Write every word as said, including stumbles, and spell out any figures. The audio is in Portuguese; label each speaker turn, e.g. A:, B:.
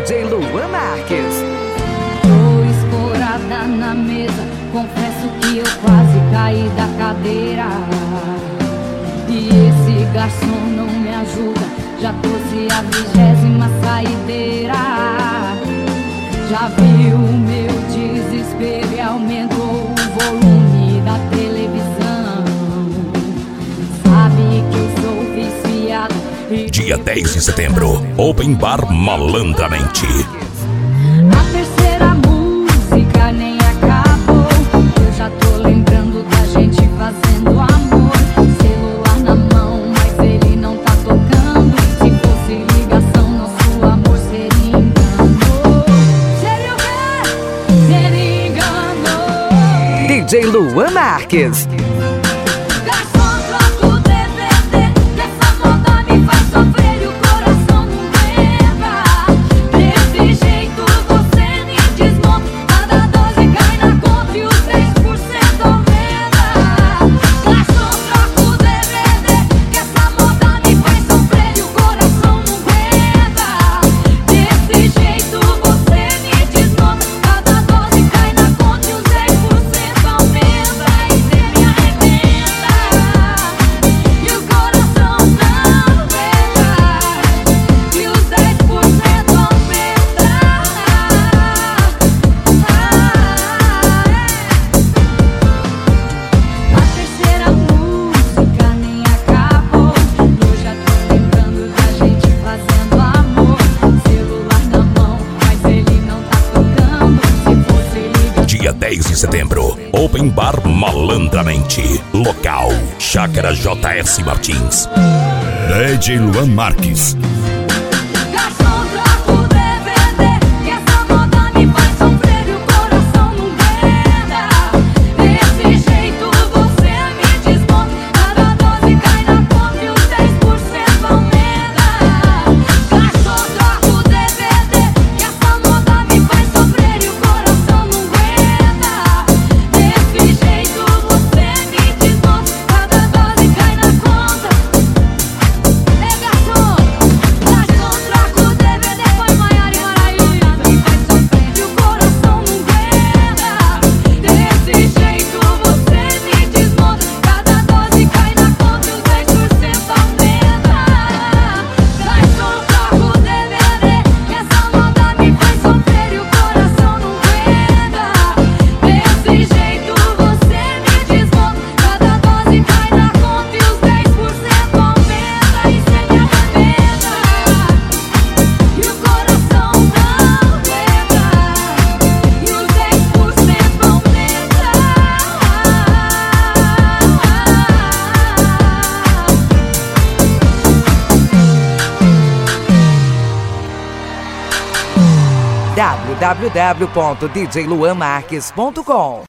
A: D J Luan Marques.
B: Tô escorada na mesa, confesso que eu quase caí da cadeira. E esse garçom não me ajuda, já trouxe a vigésima saideira. Já viu o meu desespero e aumentou o volume da televisão. Sabe que eu sou viciado e...
C: Dia dez de setembro, Open Bar Malandramente.
B: A terceira música nem acabou, eu já tô lembrando da gente fazendo amor. Celular na mão, mas ele não tá tocando. Se fosse ligação, nosso amor seria engano. Seria o quê? Seria engano.
A: D J Luan Marques.
B: Garçom, troca o D V D, que essa moda me faz sofrer e o coração não aguenta. Desse jeito você me desmonta, cada doze cai na conta e os dez por cento aumenta. Garçom, troca o D V D, que essa moda me faz sofrer e o coração não aguenta. Desse jeito você me desmonta, cada doze cai na conta e os dez por cento aumenta. E você me arrebenta e o coração não aguenta. E os dez por cento aumenta. A terceira música nem acabou, eu já tô lembrando da gente fazendo amor. Celular na mão, mas ele não tá tocando. Se fosse ligação.
C: Dia dez de setembro, Open Bar Malandramente. Local, Chácara J S Martins. D J Luan Marques.
B: Garçom, troca o D V D, que essa moda me faz sofrer e o coração não aguenta. Desse jeito você me desmonta, cada doze cai na conta e os dez por cento aumenta. Garçom, troca o D V D, que essa moda me faz sofrer e o coração não aguenta. Desse jeito você me desmonta, cada doze cai na conta. É garçom, garçom, troca o D V D, foi Maiara e Maraísa. Me faz sofrer e o coração não aguenta. Desse jeito você me desmonta, cada doze cai na conta e os dez por cento aumenta. Garçom, troca o D V D, que essa moda me faz sofrer e o coração não aguenta. Desse jeito você me desmonta, cada doze cai na conta e os dez por cento aumenta. E cê me arrebenta e o coração não aguenta. E os dez por cento aumenta.
A: w w w ponto d j luan marques ponto com